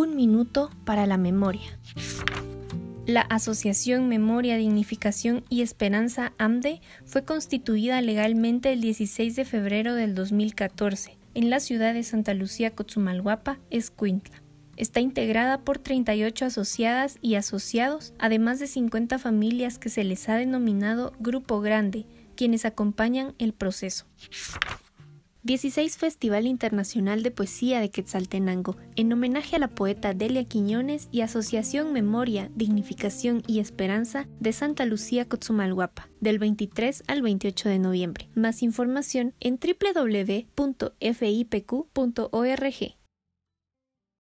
Un minuto para la memoria. La Asociación Memoria, Dignificación y Esperanza AMDE fue constituida legalmente el 16 de febrero del 2014 en la ciudad de Santa Lucía, Cotzumalguapa, Escuintla. Está integrada por 38 asociadas y asociados, además de 50 familias que se les ha denominado Grupo Grande, quienes acompañan el proceso. 16 Festival Internacional de Poesía de Quetzaltenango, en homenaje a la poeta Delia Quiñones y Asociación Memoria, Dignificación y Esperanza de Santa Lucía, Cotzumalguapa, del 23 al 28 de noviembre. Más información en www.fipq.org.